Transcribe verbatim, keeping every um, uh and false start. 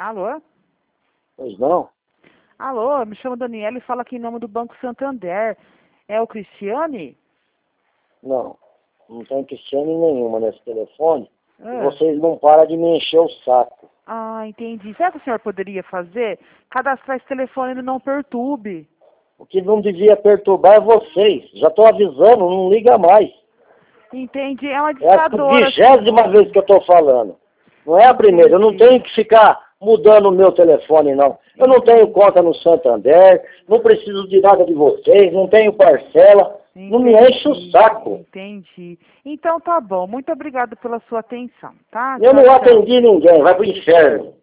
Alô? Pois não? Alô, me chamo Daniela e falo aqui em nome do Banco Santander. É o Cristiane? Não. Não tem Cristiane nenhuma nesse telefone. E Ah. vocês não param de me encher o saco. Ah, entendi. Sabe o que o senhor poderia fazer? Cadastrar esse telefone no Não Perturbe. O que não devia perturbar é vocês. Já estou avisando, não liga mais. Entendi. É uma É a ditadora. vigésima vez que eu estou falando. Não é a primeira. Eu não tenho que ficar mudando o meu telefone, não. Eu não tenho conta no Santander, não preciso de nada de vocês, não tenho parcela. Entendi. Não me enche o saco. Entendi. Então tá bom. Muito obrigado pela sua atenção, tá? Eu Tchau, não tchau. atendi ninguém. Vai pro inferno.